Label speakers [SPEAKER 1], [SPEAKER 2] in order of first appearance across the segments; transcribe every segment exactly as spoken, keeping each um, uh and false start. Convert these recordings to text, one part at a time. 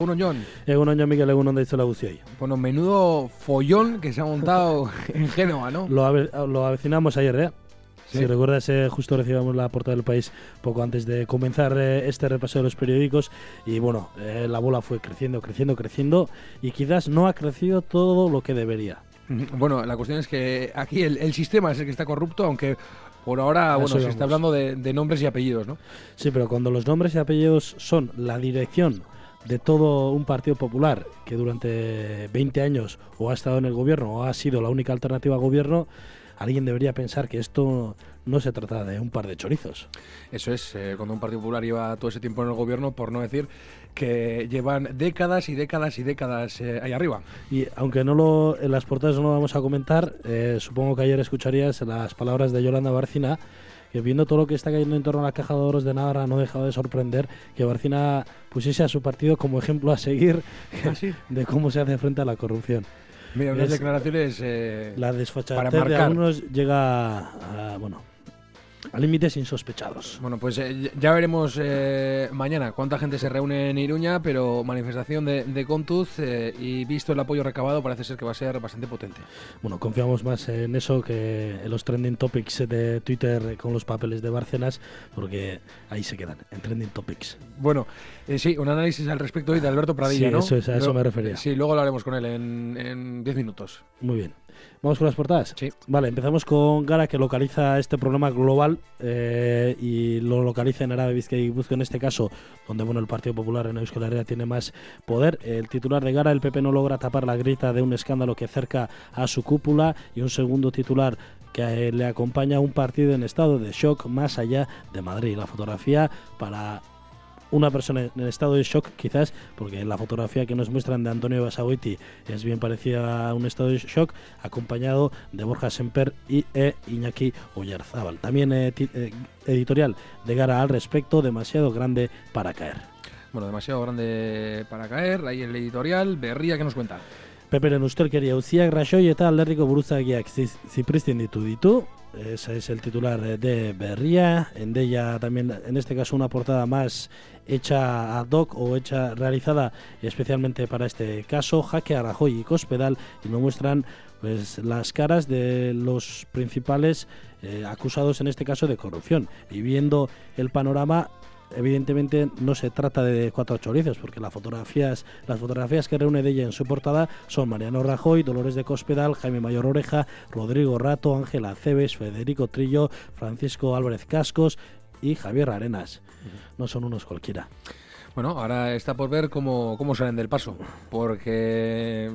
[SPEAKER 1] Egunon, Jon.
[SPEAKER 2] Egunon, Jon Mikel, egunon deitzela guztioi.
[SPEAKER 1] Bueno, menudo follón que se ha montado en Génova, ¿no?
[SPEAKER 2] Lo, ave lo avecinamos ayer, ¿eh?
[SPEAKER 1] ¿Sí?
[SPEAKER 2] Si recuerdas, eh, justo recibimos la portada del País poco antes de comenzar eh, este repaso de los periódicos y bueno, eh, la bola fue creciendo, creciendo, creciendo y quizás no ha crecido todo lo que debería.
[SPEAKER 1] Bueno, la cuestión es que aquí el, el sistema es el que está corrupto, aunque por ahora bueno, se está hablando de, de nombres y apellidos, ¿no?
[SPEAKER 2] Sí, pero cuando los nombres y apellidos son la dirección de todo un partido popular que durante veinte años o ha estado en el gobierno o ha sido la única alternativa al gobierno, alguien debería pensar que esto no se trata de un par de chorizos. Eso
[SPEAKER 1] es, eh, cuando un partido popular lleva todo ese tiempo en el gobierno, por no decir que llevan décadas y décadas y décadas eh, ahí arriba.
[SPEAKER 2] Y aunque no lo en las portadas no lo vamos a comentar, eh, supongo que ayer escucharías las palabras de Yolanda Bárcena, que viendo todo lo que está cayendo en torno a la Caja de Ahorros de Navarra no ha dejado de sorprender que Bárcena pusiese a su partido como ejemplo a seguir ¿Ah, sí? de cómo se hace frente a la corrupción.
[SPEAKER 1] Mira, unas es, declaraciones eh,
[SPEAKER 2] la desfachatez de algunos llega a, bueno, a límites insospechados.
[SPEAKER 1] Bueno, pues eh, ya veremos eh, mañana cuánta gente se reúne en Iruña, pero manifestación de, de Kontuz eh, y visto el apoyo recabado parece ser que va a ser bastante potente.
[SPEAKER 2] Bueno, confiamos más en eso que en los trending topics de Twitter con los papeles de Bárcenas, porque ahí se quedan, en trending topics.
[SPEAKER 1] Bueno, eh, sí, un análisis al respecto hoy de Alberto Pradilla,
[SPEAKER 2] sí,
[SPEAKER 1] ¿no?
[SPEAKER 2] Eso es, a eso
[SPEAKER 1] luego,
[SPEAKER 2] me refería.
[SPEAKER 1] Sí, luego lo haremos con él en diez minutos.
[SPEAKER 2] Muy bien. ¿Vamos con las portadas?
[SPEAKER 1] Sí.
[SPEAKER 2] Vale, empezamos con Gara, que localiza este problema global eh, y lo localiza en Arabe, Bizkaia y Gipuzkoa, en este caso, donde bueno el Partido Popular en Euskal Herria tiene más poder. El titular de Gara, el P P no logra tapar la grita de un escándalo que cerca a su cúpula, y un segundo titular que eh, le acompaña a un partido en estado de shock más allá de Madrid. La fotografía para una persona en estado de shock, quizás, porque la fotografía que nos muestran de Antonio Basagoiti es bien parecida a un estado de shock, acompañado de Borja Semper y e Iñaki Oyarzábal. También eh, eh, editorial de Gara al respecto, demasiado grande para caer.
[SPEAKER 1] Bueno, demasiado grande para caer, ahí el editorial. Berria, ¿qué nos cuenta?
[SPEAKER 2] Peperen ustelkeria uziak Rajoy eta alderdiko buruzagiak zipristin ditu ditu. Ese es el titular de Berria. En ella también, en este caso, una portada más hecha ad hoc o hecha realizada especialmente para este caso. Jaque a Rajoy y Cospedal, y nos muestran pues las caras de los principales eh, acusados en este caso de corrupción. Y viendo el panorama, evidentemente no se trata de cuatro chorizos, porque las fotografías, las fotografías que reúne de ella en su portada son Mariano Rajoy, Dolores de Cospedal, Jaime Mayor Oreja, Rodrigo Rato, Ángela Cebes, Federico Trillo, Francisco Álvarez Cascos y Javier Arenas. No son unos cualquiera.
[SPEAKER 1] Bueno, ahora está por ver cómo, cómo salen del paso, porque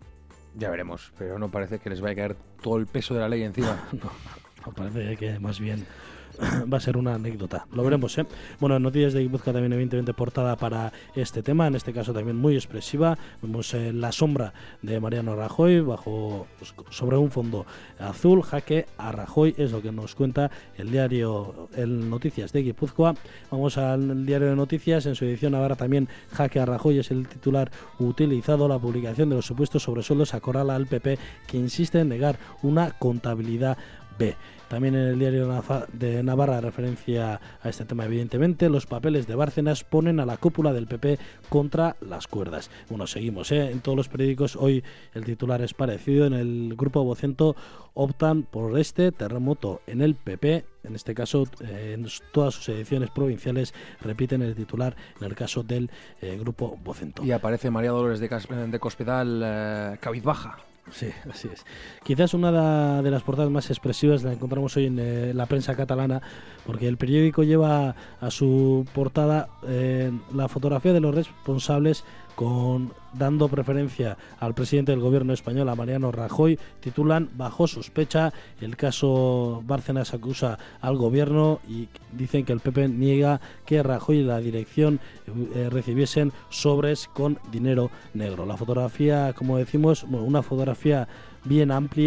[SPEAKER 1] ya veremos, pero no parece que les vaya a caer todo el peso de la ley encima.
[SPEAKER 2] no, no, parece que más bien va a ser una anécdota. Lo veremos, ¿eh? Bueno, Noticias de Gipuzkoa también evidentemente portada para este tema, en este caso también muy expresiva. Vemos eh, la sombra de Mariano Rajoy bajo pues, sobre un fondo azul. Jaque a Rajoy es lo que nos cuenta el diario el Noticias de Gipuzkoa. Vamos al diario de Noticias, en su edición Navarra también Jaque a Rajoy es el titular utilizado. La publicación de los supuestos sobresueldos acorrala al P P, que insiste en negar una contabilidad B. También en el diario de Navarra, referencia a este tema evidentemente, los papeles de Bárcenas ponen a la cúpula del P P contra las cuerdas. Bueno, seguimos, ¿eh? En todos los periódicos hoy el titular es parecido. En el grupo Vocento optan por este terremoto en el P P. En este caso, eh, en todas sus ediciones provinciales repiten el titular en el caso del eh, grupo Vocento.
[SPEAKER 1] Y aparece María Dolores de, Cas de Cospedal eh, cabizbaja.
[SPEAKER 2] Sí, así es. Quizás una de las portadas más expresivas la encontramos hoy en eh, la prensa catalana, porque el periódico lleva a su portada eh, la fotografía de los responsables con dando preferencia al presidente del gobierno español, a Mariano Rajoy. Titulan bajo sospecha. El caso Bárcenas acusa al gobierno y dicen que el P P niega que Rajoy y la dirección eh, recibiesen sobres con dinero negro. La fotografía, como decimos, bueno, una fotografía bien amplia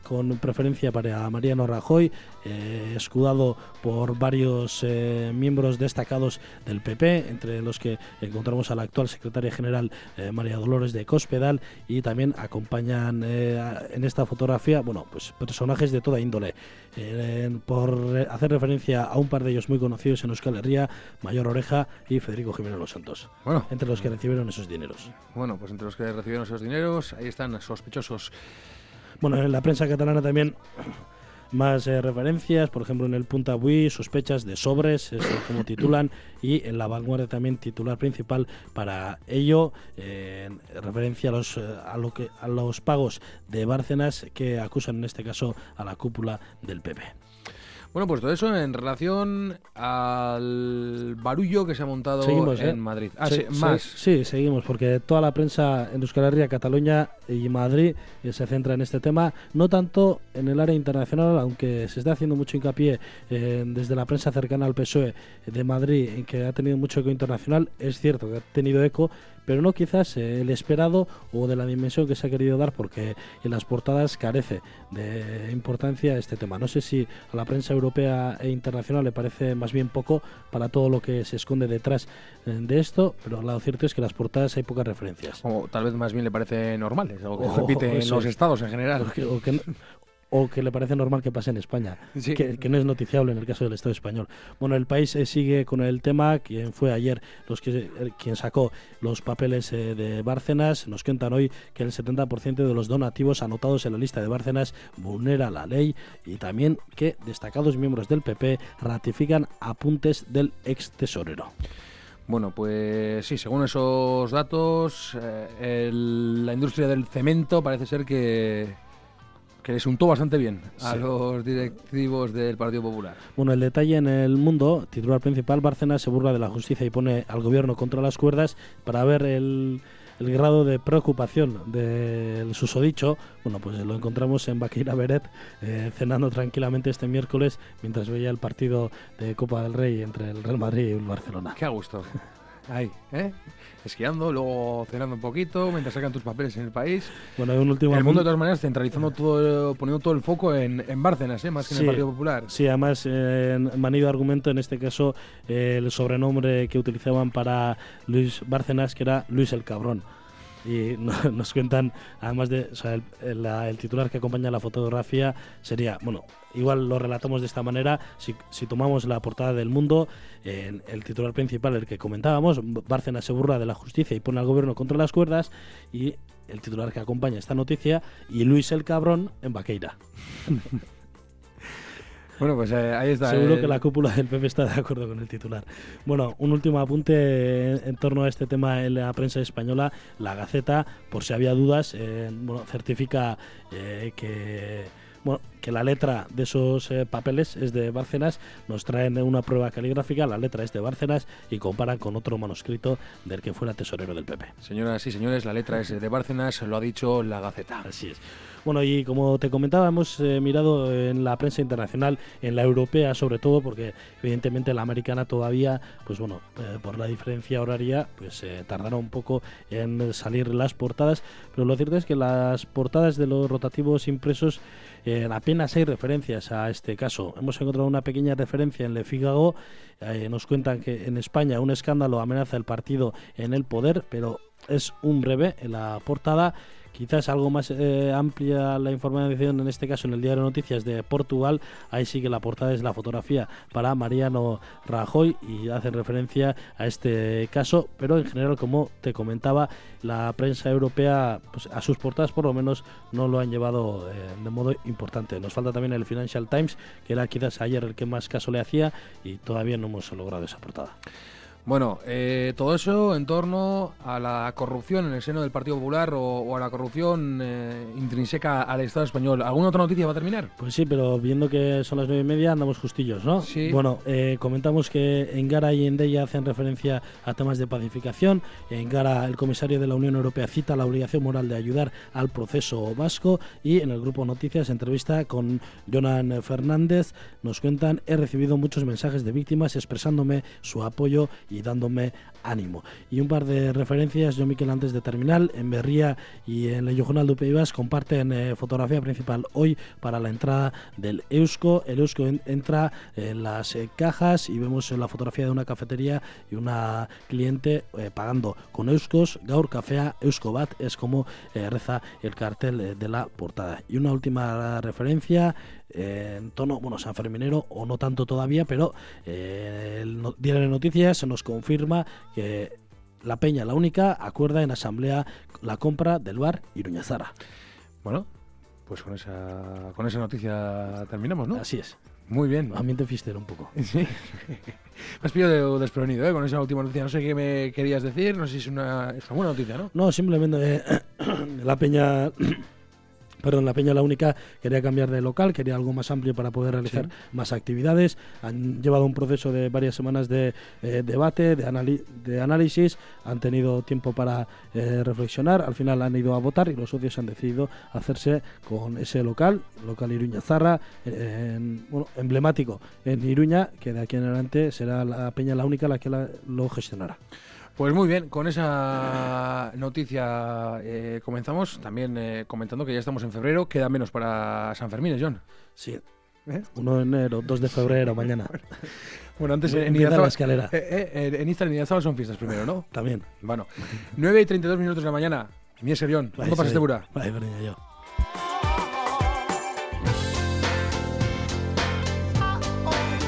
[SPEAKER 2] con preferencia para Mariano Rajoy, eh, escudado por varios eh, miembros destacados del P P, entre los que encontramos a la actual secretaria general eh, María Dolores de Cospedal, y también acompañan eh, en esta fotografía, bueno, pues personajes de toda índole. Eh, por hacer referencia a un par de ellos muy conocidos en Euskal Herria, Mayor Oreja y Federico Jiménez Los Santos,
[SPEAKER 1] bueno,
[SPEAKER 2] entre los que recibieron esos dineros.
[SPEAKER 1] Bueno, pues entre los que recibieron esos dineros, ahí están sospechosos.
[SPEAKER 2] Bueno, en la prensa catalana también más eh, referencias, por ejemplo en el Punt Avui, sospechas de sobres, es como titulan, y en La Vanguardia también titular principal para ello, eh, en referencia a los, a, lo que, a los pagos de Bárcenas que acusan en este caso a la cúpula del P P.
[SPEAKER 1] Bueno, pues todo eso en relación al barullo que se ha montado
[SPEAKER 2] seguimos,
[SPEAKER 1] en
[SPEAKER 2] ¿eh?
[SPEAKER 1] Madrid. Ah,
[SPEAKER 2] sí,
[SPEAKER 1] sí, más.
[SPEAKER 2] Sí, seguimos, porque toda la prensa en Euskal Herria, Cataluña y Madrid eh, se centra en este tema, no tanto en el área internacional, aunque se está haciendo mucho hincapié eh, desde la prensa cercana al P S O E de Madrid, en que ha tenido mucho eco internacional. Es cierto que ha tenido eco, pero no quizás eh, el esperado o de la dimensión que se ha querido dar, porque en las portadas carece de importancia este tema. No sé si a la prensa europea e internacional le parece más bien poco para todo lo que se esconde detrás eh, de esto, pero lo cierto es que en las portadas hay pocas referencias.
[SPEAKER 1] O tal vez más bien le parece normal, es algo que
[SPEAKER 2] Oh,
[SPEAKER 1] se repite en los
[SPEAKER 2] es.
[SPEAKER 1] estados en general.
[SPEAKER 2] O que, o que no, o que le parece normal que pase en España,
[SPEAKER 1] Sí.
[SPEAKER 2] que, que no es noticiable en el caso del Estado español. Bueno, el país eh, sigue con el tema. Quien fue ayer los que el, quien sacó los papeles eh, de Bárcenas, nos cuentan hoy que el setenta por ciento de los donativos anotados en la lista de Bárcenas vulnera la ley, y también que destacados miembros del P P ratifican apuntes del ex tesorero.
[SPEAKER 1] Bueno, pues sí, según esos datos, eh, el, la industria del cemento parece ser que que les untó bastante bien a
[SPEAKER 2] sí.
[SPEAKER 1] los directivos del Partido Popular.
[SPEAKER 2] Bueno, el detalle en El Mundo, titular principal: Bárcenas se burla de la justicia y pone al gobierno contra las cuerdas. Para ver el, el grado de preocupación del susodicho, bueno, pues lo encontramos en Baqueira Beret, eh, cenando tranquilamente este miércoles mientras veía el partido de Copa del Rey entre el Real Madrid y el Barcelona.
[SPEAKER 1] Qué a gusto. Ahí, ¿eh? Esquiando, luego cenando un poquito, mientras sacan tus papeles en el país.
[SPEAKER 2] Bueno, un último
[SPEAKER 1] El Mundo, de todas maneras, centralizando todo, poniendo todo el foco en, en Bárcenas, ¿eh? Más que en
[SPEAKER 2] sí,
[SPEAKER 1] el Partido Popular.
[SPEAKER 2] Sí, además, eh, manido argumento, en este caso, eh, el sobrenombre que utilizaban para Luis Bárcenas, que era Luis el Cabrón. Y no, nos cuentan, además de, o sea, el, el, el titular que acompaña la fotografía sería, bueno, igual lo relatamos de esta manera: si, si tomamos la portada del Mundo, eh, el titular principal, el que comentábamos, Bárcenas se burla de la justicia y pone al gobierno contra las cuerdas, y el titular que acompaña esta noticia, y Luis el Cabrón en Baqueira.
[SPEAKER 1] Bueno, pues eh, ahí está.
[SPEAKER 2] Seguro
[SPEAKER 1] el...
[SPEAKER 2] que la cúpula del P P está de acuerdo con el titular. Bueno, un último apunte en, en torno a este tema en la prensa española. La Gaceta, por si había dudas, eh, bueno, certifica eh, que... Bueno, que la letra de esos eh, papeles es de Bárcenas. Nos traen una prueba caligráfica, la letra es de Bárcenas, y comparan con otro manuscrito del que fuera tesorero del P P.
[SPEAKER 1] Señoras y señores, la letra es de Bárcenas, lo ha dicho la Gaceta.
[SPEAKER 2] Así es. Bueno, y como te comentaba, hemos eh, mirado en la prensa internacional, en la europea sobre todo, porque evidentemente la americana todavía, pues bueno, eh, por la diferencia horaria, pues eh, tardará un poco en salir las portadas, pero lo cierto es que las portadas de los rotativos impresos, eh, apenas hay referencias a este caso. Hemos encontrado una pequeña referencia en Le Figaro. Eh, nos cuentan que en España un escándalo amenaza el partido en el poder, pero es un breve en la portada. Quizás algo más eh, amplia la información, en este caso en el Diario de Noticias de Portugal. Ahí sí que la portada es la fotografía para Mariano Rajoy y hace referencia a este caso, pero en general, como te comentaba, la prensa europea, pues a sus portadas por lo menos no lo han llevado eh, de modo importante. Nos falta también el Financial Times, que era quizás ayer el que más caso le hacía, y todavía no hemos logrado esa portada.
[SPEAKER 1] Bueno, eh, todo eso en torno a la corrupción en el seno del Partido Popular o, o a la corrupción eh, intrínseca al Estado español. ¿Alguna otra noticia va a terminar?
[SPEAKER 2] Pues sí, pero viendo que son las nueve y media andamos justillos, ¿no?
[SPEAKER 1] Sí.
[SPEAKER 2] Bueno, eh, comentamos que Engara y Endella hacen referencia a temas de pacificación. Engara, el comisario de la Unión Europea, cita la obligación moral de ayudar al proceso vasco, y en el Grupo Noticias, entrevista con Jonan Fernández, nos cuentan: he recibido muchos mensajes de víctimas expresándome su apoyo y dándome ánimo. Y un par de referencias, yo Miquel, antes de terminar, en Berría y en el Jornal de Upeibas comparten eh, fotografía principal hoy para la entrada del Eusko. El Eusko en, entra en las eh, cajas y vemos la fotografía de una cafetería y una cliente eh, pagando con Euskos. Gaur Kafea Eusko Bat es como eh, reza el cartel eh, de la portada. Y una última referencia eh, en tono, bueno, sanferminero o no tanto todavía, pero eh, el no, Diario de Noticias se nos confirma que la Peña, la única, acuerda en asamblea la compra del bar Iruñazara.
[SPEAKER 1] Bueno, pues con esa con esa noticia terminamos, ¿no?
[SPEAKER 2] Así es.
[SPEAKER 1] Muy bien.
[SPEAKER 2] Ambiente fiestero un poco.
[SPEAKER 1] Sí. Me has pillado desprevenido, ¿eh? Con esa última noticia. No sé qué me querías decir, no sé si es una, es una buena noticia, ¿no?
[SPEAKER 2] No, simplemente eh, la Peña... Perdón, la Peña La Única quería cambiar de local, quería algo más amplio para poder realizar sí. más actividades. Han llevado un proceso de varias semanas de eh, debate, de, anali- de análisis, han tenido tiempo para eh, reflexionar, al final han ido a votar y los socios han decidido hacerse con ese local, local Iruñazara, eh, en, bueno, emblemático en Iruña, que de aquí en adelante será la Peña La Única la que la, lo gestionará.
[SPEAKER 1] Pues muy bien, con esa noticia eh, comenzamos, también eh, comentando que ya estamos en febrero, queda menos para San Fermín, John.
[SPEAKER 2] Sí, ¿Eh? uno de enero, dos de febrero, mañana.
[SPEAKER 1] Bueno, antes en
[SPEAKER 2] la escalera.
[SPEAKER 1] Eh, eh, en Instagram y en Idiazábal son fiestas primero, ¿no?
[SPEAKER 2] También.
[SPEAKER 1] Bueno, nueve y treinta y dos minutos de la mañana, Mies John, ¿cómo pasaste, Bura?
[SPEAKER 2] Vale, yo.